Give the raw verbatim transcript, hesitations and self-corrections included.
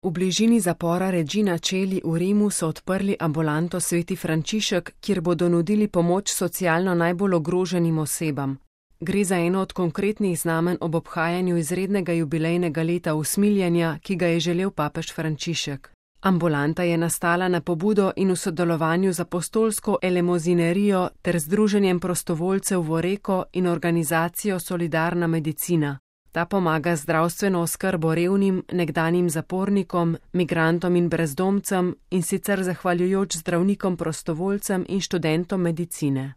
V bližini zapora Regina Coeli v Rimu so odprli ambulanto Sveti Frančišek, kjer bodo nudili pomoč socialno najbolj ogroženim osebam. Gre za eno od konkretnih znamenj ob obhajanju izrednega jubilejnega leta usmiljenja, ki ga je želel papež Frančišek. Ambulanta je nastala na pobudo in v sodelovanju z apostolsko elemozinerijo ter združenjem prostovoljcev Voreko in organizacijo Solidarna medicina. Ta pomaga zdravstveno oskrbo revnim, nekdanjim zapornikom, migrantom in brezdomcem in sicer zahvaljujoč zdravnikom prostovoljcem in študentom medicine.